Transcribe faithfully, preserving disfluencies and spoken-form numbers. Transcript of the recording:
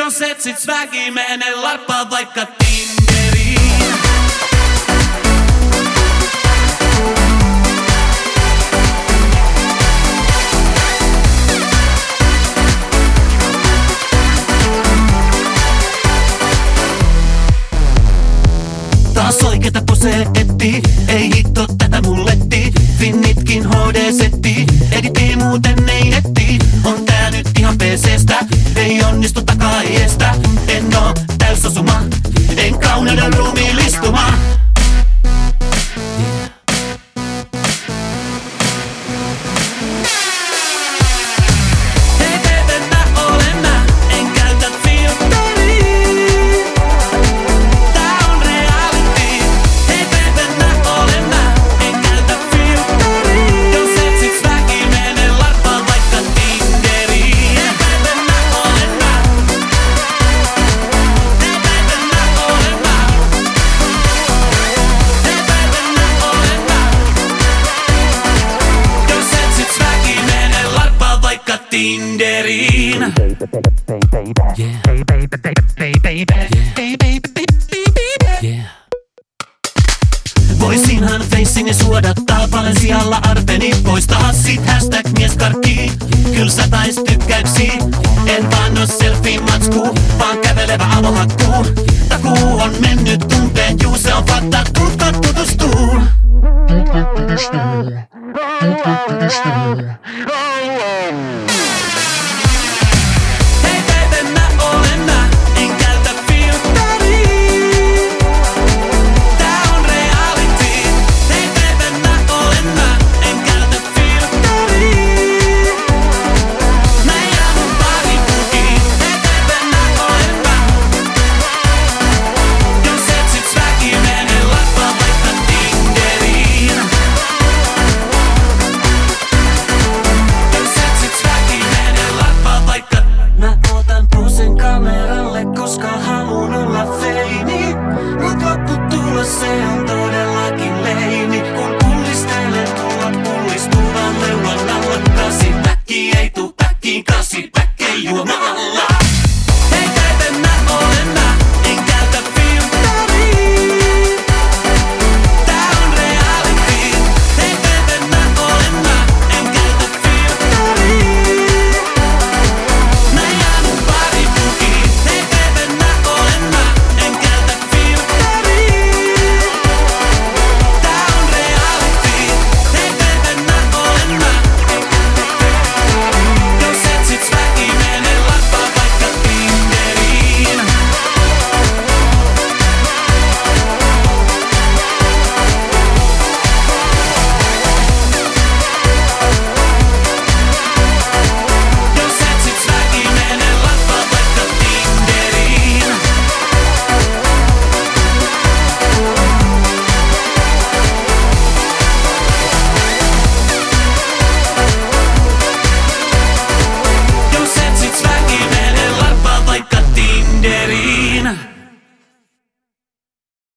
Jos etsit swagia, mene larppaa vaikka Tinderiin. Taas oikeeta posee etsii, ei hitto tätä mullettii. Finnitkin H D-settii, editii muuten ei netti. On tää nyt ihan P C:stä, ei onnistu takaa iestä. En oo täysosuma, en kauneuden ruumiillistuma. Hei baby, mä olen mä, en käytä filtteriä. Tää on reality. Hei baby, mä olen mä, en käytä filtteriä. Jos etsit swagia, mene larppaa vaikka Tinderiin. Hei baby, mä olen mä. Hei baby, mä olen mä. Hei baby, mä olen mä. Jos etsit swagia, mene larppaa vaikka Tinderiin. Voisinhan feissini suodattaa, Balencialla arpeni poistaa. Sit hashtag mieskarkkii, kyl satais tykkäyksii. En vaan oo selfie